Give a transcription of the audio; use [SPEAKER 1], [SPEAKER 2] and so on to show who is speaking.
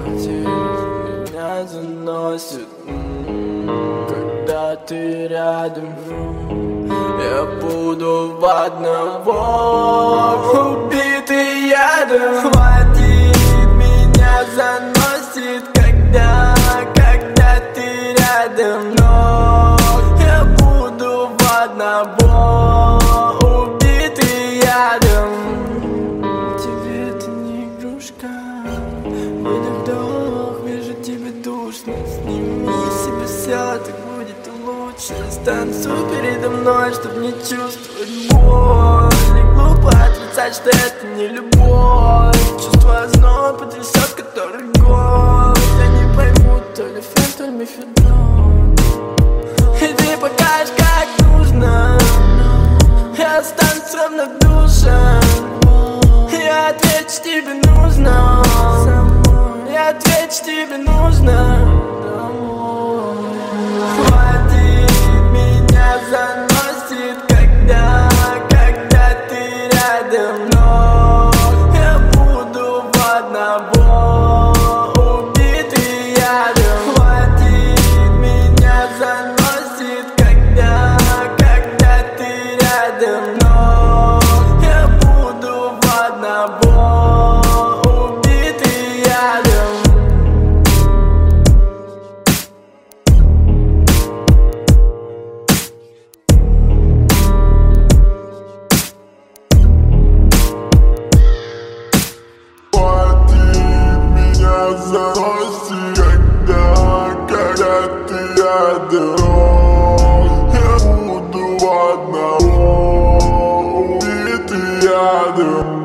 [SPEAKER 1] Меня заносит, когда ты рядом. Я буду в одного убитый ядом. Хватит, меня заносит, когда ты рядом. Но я буду в одного убитый ядом. Тебе это не игрушка. Выдох, вижу тебе душно. Сними себе все, так будет лучше. Станцуй передо мной, чтоб не чувствовать боль. И глупо отрицать, что это не любовь. Чувство озноб потрясет, который год. Я не пойму, то ли фен, то ли мефедрон. И ты покажешь, как нужно. Я останусь равнодушен. Я отвечу, тебе нужно. Я отвечу, тебе нужно. Хватит, меня заносит, когда ты рядом. Но я буду в одного убитый ядом. Хватит, меня заносит, когда ты рядом. Но я буду в одного убитый ядом.
[SPEAKER 2] Заносит, когда ты рядом. Я буду в одного убитый ядом.